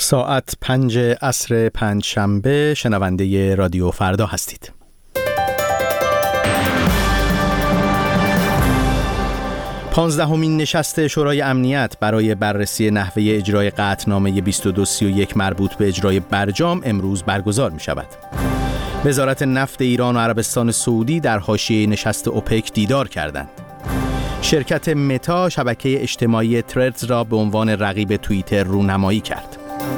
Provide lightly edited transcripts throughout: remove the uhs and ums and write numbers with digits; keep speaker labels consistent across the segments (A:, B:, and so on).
A: ساعت 5 عصر پنجشنبه شنونده رادیو فردا هستید. پانزدهمین نشست شورای امنیت برای بررسی نحوه اجرای قطعنامه 2231 مربوط به اجرای برجام امروز برگزار می شود. وزارت نفت ایران و عربستان سعودی در حاشیه نشست اوپک دیدار کردند. شرکت متا شبکه اجتماعی تردز را به عنوان رقیب توییتر رونمایی کرد.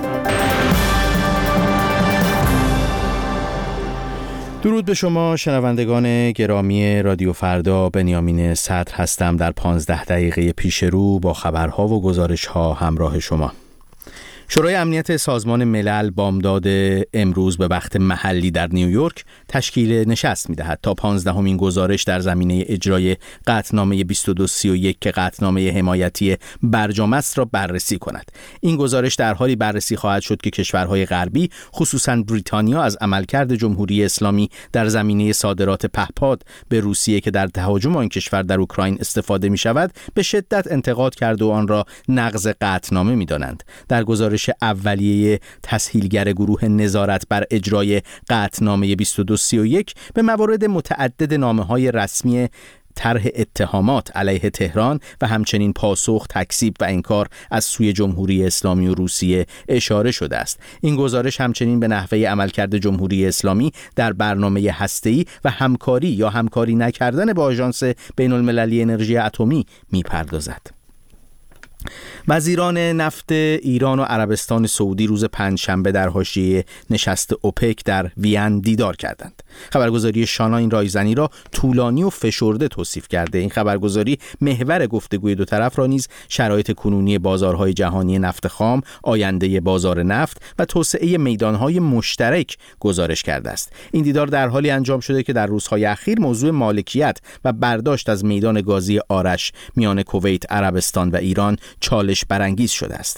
A: درود به شما شنوندگان گرامی رادیو فردا. بنیامین صدر هستم. در 15 دقیقه پیش رو با خبرها و گزارش‌ها همراه شما. شورای امنیت سازمان ملل بامداد امروز به وقت محلی در نیویورک تشکیل نشست می‌دهد تا 15مین گزارش در زمینه اجرای قطعنامه 2231 که قطعنامه حمایتی برجام است را بررسی کند. این گزارش در حالی بررسی خواهد شد که کشورهای غربی خصوصاً بریتانیا از عملکرد جمهوری اسلامی در زمینه صادرات پهپاد به روسیه که در تهاجم آن کشور در اوکراین استفاده می‌شود به شدت انتقاد کرده و آن را نقض قطعنامه می‌دانند. در گزارش اولیه تسهیلگر گروه نظارت بر اجرای قطعنامه 2231 به موارد متعدد نامه‌های رسمی طرح اتهامات علیه تهران و همچنین پاسخ، تکذیب و انکار از سوی جمهوری اسلامی و روسیه اشاره شده است. این گزارش همچنین به نحوه عملکرد جمهوری اسلامی در برنامه هسته‌ای و همکاری یا همکاری نکردن با آژانس بین‌المللی انرژی اتمی می‌پردازد. وزیران نفت ایران و عربستان سعودی روز پنجشنبه در حاشیه نشست اوپک در وین دیدار کردند. خبرگزاری شانا این رایزنی را طولانی و فشرده توصیف کرده. این خبرگزاری محور گفتگوی دو طرف را نیز شرایط کنونی بازارهای جهانی نفت خام، آینده بازار نفت و توسعه میدانهای مشترک گزارش کرده است. این دیدار در حالی انجام شده که در روزهای اخیر موضوع مالکیت و برداشت از میدان گازی آرش میان کویت، عربستان و ایران چالش برانگیز شده است.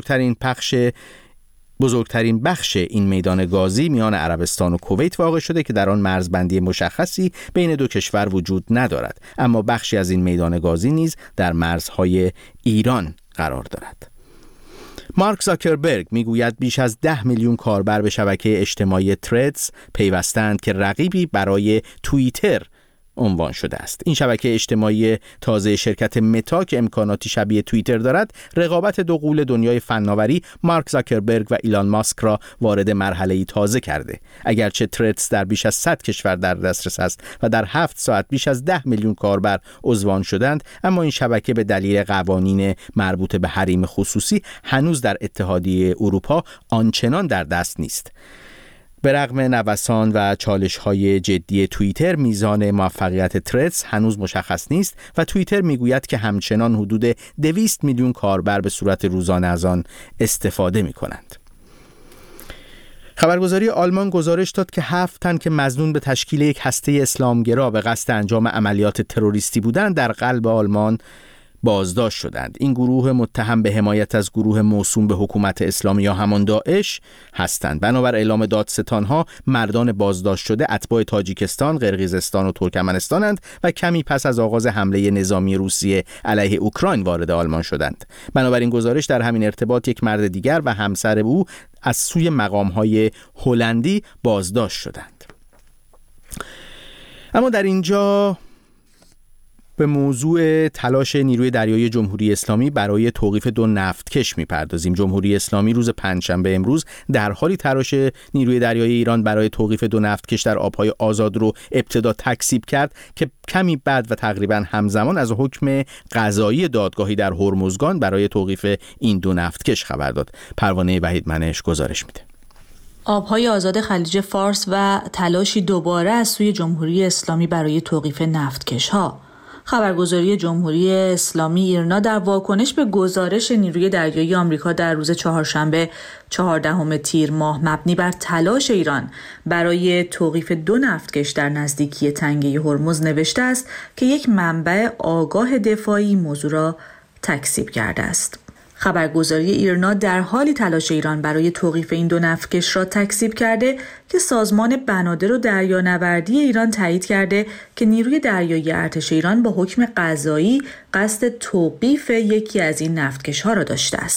A: بزرگترین بخش این میدان گازی میان عربستان و کویت واقع شده که در آن مرزبندی مشخصی بین دو کشور وجود ندارد، اما بخشی از این میدان گازی نیز در مرزهای ایران قرار دارد. مارک زاکربرگ میگوید بیش از 10 میلیون کاربر به شبکه اجتماعی تردز پیوستند که رقیبی برای توییتر عنوان شده است. این شبکه اجتماعی تازه شرکت متا که امکاناتی شبیه توییتر دارد، رقابت دو غول دنیای فناوری مارک زاکربرگ و ایلان ماسک را وارد مرحله‌ای تازه کرده. اگرچه تردز در بیش از 100 کشور در دسترس است و در 7 ساعت بیش از 10 میلیون کاربر عضوان شدند، اما این شبکه به دلیل قوانین مربوط به حریم خصوصی هنوز در اتحادیه اروپا آنچنان در دست نیست. به رغم نوسان و چالش‌های جدی توییتر، میزان موفقیت تردز هنوز مشخص نیست و توییتر میگوید که همچنان حدود 200 میلیون کاربر به صورت روزانه از آن استفاده می‌کنند. خبرگزاری آلمان گزارش داد که 7 تن که مظنون به تشکیل یک هسته اسلامگرا به قصد انجام عملیات تروریستی بودند در قلب آلمان بازداشت شدند. این گروه متهم به حمایت از گروه موسوم به حکومت اسلامی یا همان داعش هستند. بنابر اعلام دادستانها مردان بازداشت شده اتباع تاجیکستان، قرقیزستان و ترکمنستانند و کمی پس از آغاز حمله نظامی روسیه علیه اوکراین وارد آلمان شدند. بنابراین گزارش در همین ارتباط یک مرد دیگر و همسر او از سوی مقام‌های هلندی بازداشت شدند. اما در اینجا به موضوع تلاش نیروی دریایی جمهوری اسلامی برای توقیف 2 نفتکش می‌پردازیم. جمهوری اسلامی روز پنجشنبه امروز در حالی تلاش نیروی دریایی ایران برای توقیف 2 نفتکش در آب‌های آزاد رو ابتدا تکذیب کرد که کمی بعد و تقریباً همزمان از حکم قضایی دادگاهی در هرمزگان برای توقیف این 2 نفتکش خبر داد. پروانه وحیدمنش گزارش میده.
B: آبهای آزاد خلیج فارس و تلاشی دوباره از سوی جمهوری اسلامی برای توقیف نفتکش‌ها. خبرگزاری جمهوری اسلامی ایرنا در واکنش به گزارش نیروی دریایی آمریکا در روز چهارشنبه 14 تیر ماه مبنی بر تلاش ایران برای توقیف 2 نفتکش در نزدیکی تنگه هرمز نوشته است که یک منبع آگاه دفاعی موضوع را تکذیب کرده است. خبرگزاری ایرنا در حالی تلاش ایران برای توقیف این 2 نفتکش را تکذیب کرده که سازمان بنادر و دریانوردی ایران تایید کرده که نیروی دریایی ارتش ایران با حکم قضایی قصد توقیف یکی از این نفتکش‌ها را داشته است.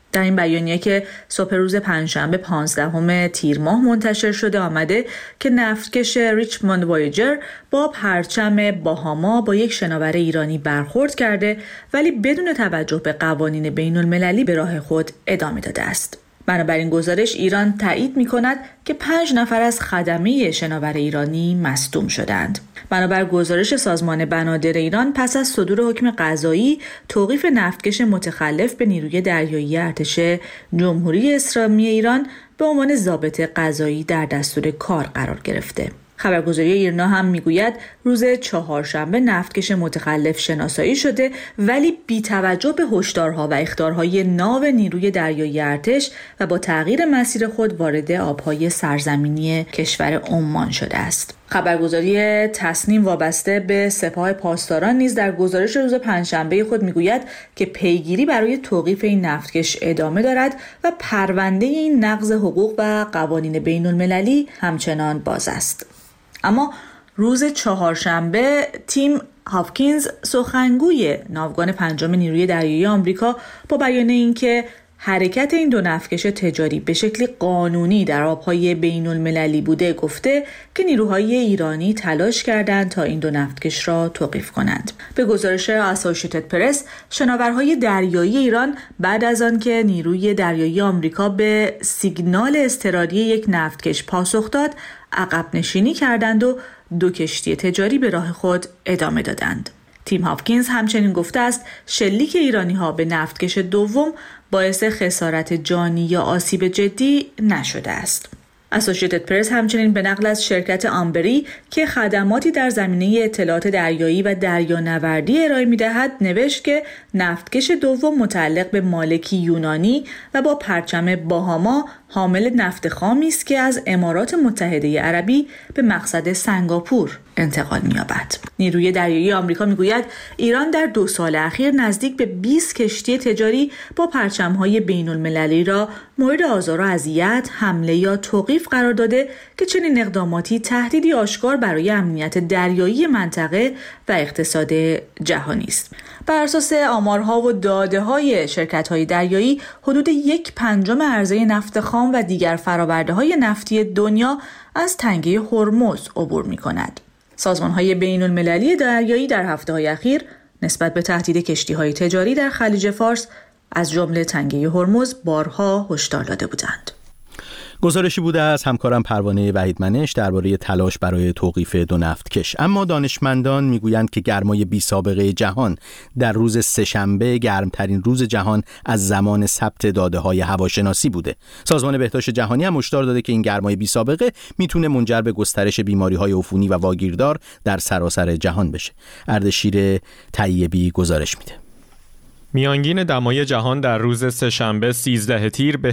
B: در این بیانیه که صبح روز پنجشنبه 15 تیر ماه منتشر شده آمده که نفتکش ریچموند وایجر با پرچم باهاما با یک شناور ایرانی برخورد کرده ولی بدون توجه به قوانین بین المللی به راه خود ادامه داده است. بنابراین گزارش ایران تایید می‌کند که 5 نفر از خدمه شناور ایرانی مصدوم شدند. بنابر گزارش سازمان بنادر ایران پس از صدور حکم قضایی توقیف نفتکش متخلف به نیروی دریایی ارتش جمهوری اسلامی ایران به عنوان ضابط قضایی در دستور کار قرار گرفته. خبرگزاری ایرنا هم میگوید روز چهارشنبه نفتکش متخلف شناسایی شده ولی بی توجه به هشدارها و اخطارهای ناو نیروی دریایی ارتش و با تغییر مسیر خود وارد آبهای سرزمینی کشور عمان شده است. خبرگزاری تصنیم وابسته به سپاه پاسداران نیز در گزارش روز پنجشنبه خود میگوید که پیگیری برای توقیف این نفتکش ادامه دارد و پرونده این نقض حقوق و قوانین بین المللی همچنان باز است. اما روز چهارشنبه تیم هاپکینز سخنگوی ناوگان 5 نیروی دریایی آمریکا با بیان اینکه حرکت این 2 نفتکش تجاری به شکلی قانونی در آبهای بین المللی بوده گفته که نیروهای ایرانی تلاش کردند تا این 2 نفتکش را توقیف کنند. به گزارش اسوسییتد پرس، شناورهای دریایی ایران بعد از آن که نیروی دریایی آمریکا به سیگنال اضطراری یک نفتکش پاسخ داد، عقب نشینی کردند و 2 کشتی تجاری به راه خود ادامه دادند. تیم هاپکینز همچنین گفته است شلیک ایرانی‌ها به نفتکش دوم باعث خسارت جانی یا آسیب جدی نشده است. اسوسییتد پرس همچنین به نقل از شرکت آمبری که خدماتی در زمینه اطلاعات دریایی و دریانوردی ارائه می‌دهد نوشت که نفتکش دوم متعلق به مالکی یونانی و با پرچم باهاما حامل نفت خامی است که از امارات متحده عربی به مقصد سنگاپور انتقال می‌یابد. نیروی دریایی آمریکا میگوید ایران در 2 سال اخیر نزدیک به 20 کشتی تجاری با پرچم‌های بین‌المللی را مورد آزار و اذیت، حمله یا توقیف قرار داده که چنین اقداماتی تهدیدی آشکار برای امنیت دریایی منطقه و اقتصاد جهانی است. بر اساس آمارها و داده‌های شرکت‌های دریایی، حدود 1/5 عرضه نفت خام و دیگر فرآورده‌های نفتی دنیا از تنگه هرمز عبور می‌کند. سازمان‌های بین‌المللی دریایی در هفته‌های اخیر نسبت به تهدید کشتی‌های تجاری در خلیج فارس از جمله تنگه هرمز بارها هشدار داده بودند.
A: گزارشی بوده از همکارم پروانه وحیدمنش درباره تلاش برای توقیف 2 نفتکش. اما دانشمندان میگویند که گرمای بی سابقه جهان در روز سه‌شنبه گرمترین روز جهان از زمان ثبت داده‌های هواشناسی بوده. سازمان بهداشت جهانی هم هشدار داده که این گرمای بی سابقه میتونه منجر به گسترش بیماری‌های عفونی و واگیردار در سراسر جهان بشه. اردشیر طیبی گزارش میده.
C: میانگین دمای جهان در روز سه‌شنبه 13 تیر به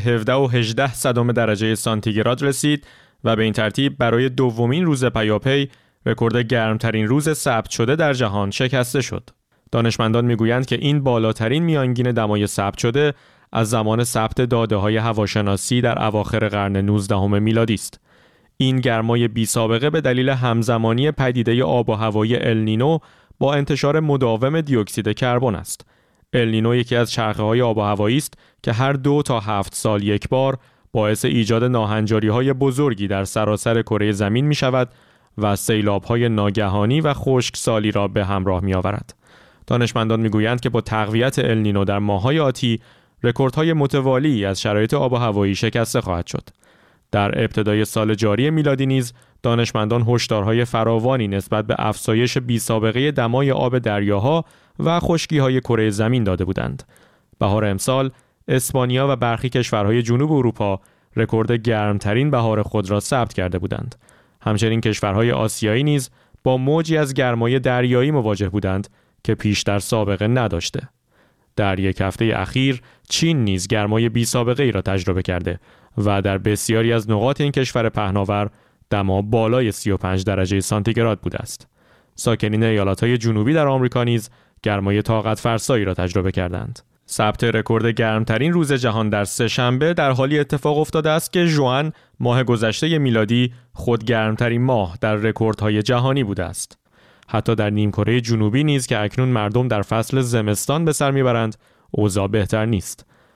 C: 17.18 درجه سانتیگراد رسید و به این ترتیب برای دومین روز پیاپی رکورد گرمترین روز ثبت شده در جهان شکسته شد. دانشمندان میگویند که این بالاترین میانگین دمای ثبت شده از زمان ثبت داده‌های هواشناسی در اواخر قرن 19 میلادی است. این گرمای بی سابقه به دلیل همزمانی پدیده آب و هوایی النینو با انتشار مداوم دی اکسید کربن است. النینو یکی از چرخه‌های آب و هوایی است که هر 2 تا 7 سال یک بار باعث ایجاد ناهنجاری‌های بزرگی در سراسر کره زمین می‌شود و سیلاب‌های ناگهانی و خشکسالی را به همراه می‌آورد. دانشمندان می‌گویند که با تقویت النینو در ماه‌های آتی رکوردهای متوالی از شرایط آب و هوایی شکسته خواهد شد. در ابتدای سال جاری میلادی نیز دانشمندان هشدارهای فراوانی نسبت به افزایش بی‌سابقه دمای آب دریاها و خشکی‌های کره زمین داده بودند. بهار امسال اسپانیا و برخی کشورهای جنوب اروپا رکورد گرمترین بهار خود را ثبت کرده بودند. همچنین کشورهای آسیایی نیز با موجی از گرمای دریایی مواجه بودند که پیشتر سابقه نداشته. در یک هفته اخیر چین نیز گرمای بی سابقه ای را تجربه کرده و در بسیاری از نقاط این کشور پهناور دما بالای 35 درجه سانتیگراد بوده است. ساکنین ایالت‌های جنوبی در آمریکا نیز گرمای طاقت فرسایی را تجربه کردند. ثبت رکورد گرمترین روز جهان در سه‌شنبه در حالی اتفاق افتاده است که ژوئن ماه گذشته میلادی خود گرمترین ماه در رکوردهای جهانی بوده است. حتی در نیمکره جنوبی نیز که اکنون مردم در فصل زمستان به سر میبرند، اوضاع بهتر نیست.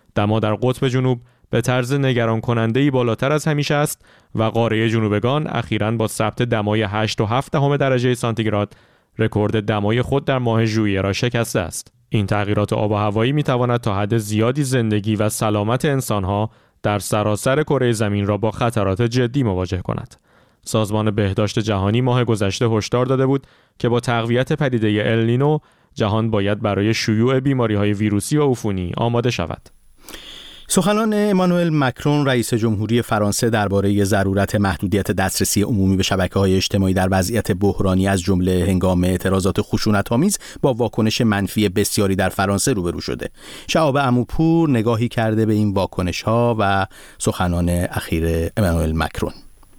C: دما در قطب جنوب به طرز نگران کننده‌ای بالاتر از همیشه است و قاره جنوبگان اخیراً با ثبت دمای 8.7 درجه سانتیگراد رکورد دمای خود در ماه ژوئیه را شکسته است. این تغییرات آب و هوایی می‌تواند تا حد زیادی زندگی و سلامت انسان‌ها در سراسر کره زمین را با خطرات جدی مواجه کند. سازمان بهداشت جهانی ماه گذشته هشدار داده بود که با تقویت پدیده النینو جهان باید برای شیوع بیماری‌های ویروسی و عفونی آماده شود.
A: سخنان امانوئل مکرون رئیس جمهوری فرانسه درباره ضرورت محدودیت دسترسی عمومی به شبکه‌های اجتماعی در وضعیت بحرانی از جمله هنگام اعتراضات خشونت‌آمیز با واکنش منفی بسیاری در فرانسه روبرو شده. شهاب عموپور نگاهی کرده به این واکنش‌ها و سخنان اخیر امانوئل مکرون.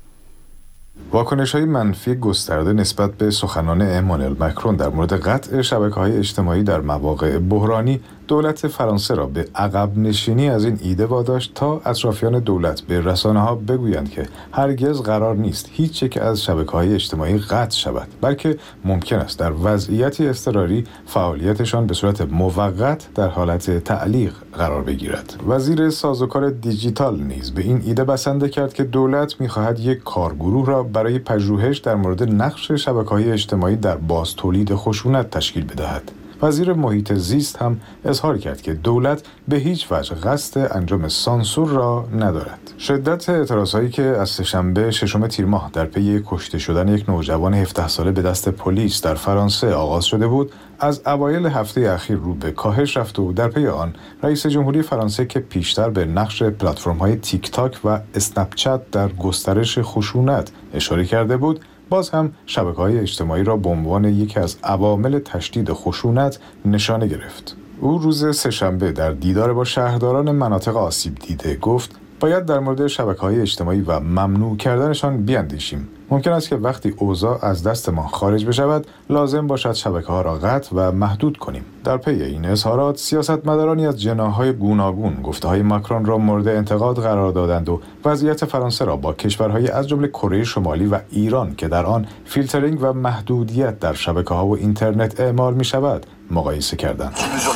D: واکنش‌های منفی گسترده نسبت به سخنان امانوئل مکرون در مورد قطع شبکه‌های اجتماعی در مواقع بحرانی دولت فرانسه را به عقب نشینی از این ایده واداشت تا اطرافیان دولت به رسانه‌ها بگویند که هرگز قرار نیست هیچ یک از شبکه‌های اجتماعی قطع شود، بلکه ممکن است در وضعیتی اضطراری فعالیتشان به صورت موقت در حالت تعلیق قرار بگیرد. وزیر سازوکار دیجیتال نیز به این ایده بسنده کرد که دولت می‌خواهد یک کارگروه را برای پژوهش در مورد نقش شبکه‌های اجتماعی در بازتولید خشونت تشکیل بدهد. وزیر محیط زیست هم اظهار کرد که دولت به هیچ وجه قصد انجام سانسور را ندارد. شدت اعتراضهایی که از سه‌شنبه 6 تیر ماه در پی کشته شدن یک نوجوان 17 ساله به دست پلیس در فرانسه آغاز شده بود، از اوایل هفته اخیر رو به کاهش رفت و در پی آن رئیس جمهوری فرانسه که پیشتر به نقش پلتفرم‌های تیک تاک و اسنپ چت در گسترش خشونت اشاره کرده بود، باز هم شبکه‌های اجتماعی را به عنوان یکی از عوامل تشدید خشونت نشانه گرفت. او روز سه‌شنبه در دیدار با شهرداران مناطق آسیب دیده گفت باید در مورد شبکه‌های اجتماعی و ممنوع کردنشان بیاندیشیم. ممکن است که وقتی اوضاع از دست ما خارج بشود لازم باشد شبکه‌ها را قطع و محدود کنیم. در پی این اظهارات سیاستمدارانی از جناح‌های گوناگون گفته‌های ماکرون را مورد انتقاد قرار دادند و وضعیت فرانسه را با کشورهای از جمله کره شمالی و ایران که در آن فیلترینگ و محدودیت در شبکه‌ها و اینترنت اعمال می‌شود مقایسه کردند.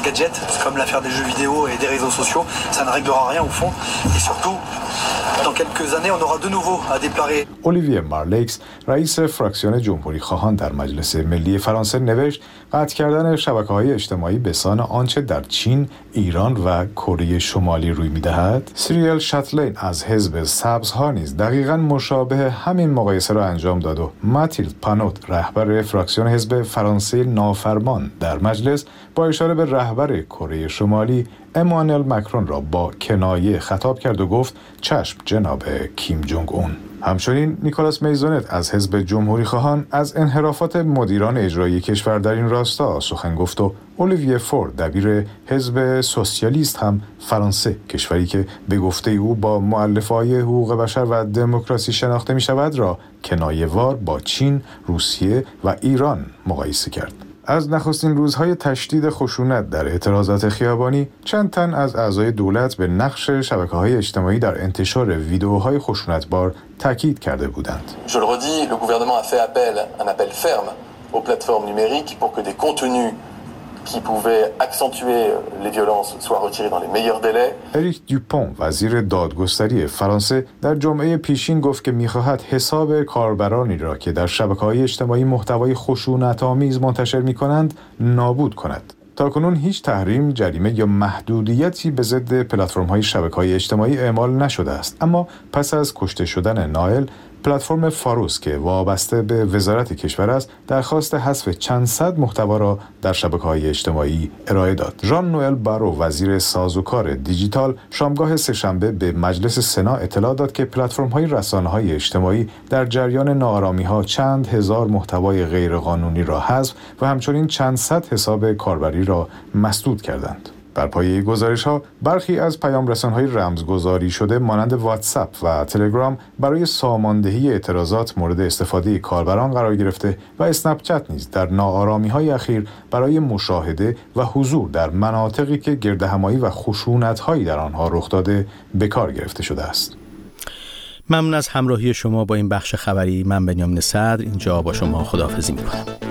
D: اولیویه مارلیکس رئیس فراکسیون جمهوری خواهان در مجلس ملی فرانسه نوشت قطع کردن شبکه‌های اجتماعی به سان آنچه در چین، ایران و کره شمالی روی می‌دهد. سیریل شاتلین از حزب سبزها نیز دقیقاً مشابه همین مقایسه را انجام داد و ماتیلد پانوت رهبر فراکسیون حزب فرانسه نافرمان در مجلس با اشاره به رهبر کره شمالی امانوئل مکرون را با کنایه خطاب کرد و گفت چشم جناب کیم جونگ اون. همچنین نیکولاس میزونت از حزب جمهوری خواهان از انحرافات مدیران اجرایی کشور در این راستا سخن گفت و اولیویه فور دبیر حزب سوسیالیست هم فرانسه، کشوری که به گفته او با مؤلفه‌های حقوق بشر و دموکراسی شناخته می شود، را کنایه‌وار با چین، روسیه و ایران مقایسه کرد. از نخستین روزهای تشدید خشونت در اعتراضات خیابانی چند تن از اعضای دولت به نقش شبکه‌های اجتماعی در انتشار ویدئوهای خشونتبار تاکید کرده بودند.
E: Je le redis, le gouvernement a fait un appel ferme aux plateformes numériques pour que des contenus qui pouvaient accentuer les violences soient retirés dans les meilleurs délais.
D: اریک دوپون وزیر دادگستری فرانسه در جمعه پیشین گفت که می‌خواهد حساب کاربرانی را که در شبکه‌های اجتماعی محتوای خشونت‌آمیز منتشر می‌کنند نابود کند. تاکنون هیچ تحریم، جریمه یا محدودیتی به ضد پلتفرم‌های شبکه‌های اجتماعی اعمال نشده است، اما پس از کشته شدن نایل، پلتفرم فاروس که وابسته به وزارت کشور است درخواست حذف چند صد محتوا را در شبکه‌های اجتماعی ارائه داد. ژان نوئل بارو وزیر سازوکار دیجیتال شامگاه سه‌شنبه به مجلس سنا اطلاع داد که پلتفرم‌های رسانه‌های اجتماعی در جریان ناآرامی‌ها چند هزار محتوای غیرقانونی را حذف و همچنین چند صد حساب کاربری را مسدود کردند. بر پایه گزارش‌ها برخی از پیام‌رسان‌های رمزگذاری شده مانند واتساپ و تلگرام برای ساماندهی اعتراضات مورد استفاده کاربران قرار گرفته و اسنپ چت نیز در ناآرامی‌های اخیر برای مشاهده و حضور در مناطقی که گردهمایی و خشونت‌هایی در آنها رخ داده به کار گرفته شده است.
A: ممنون از همراهی شما با این بخش خبری. من بنیامین صدر اینجا با شما خداحافظی می‌کنم.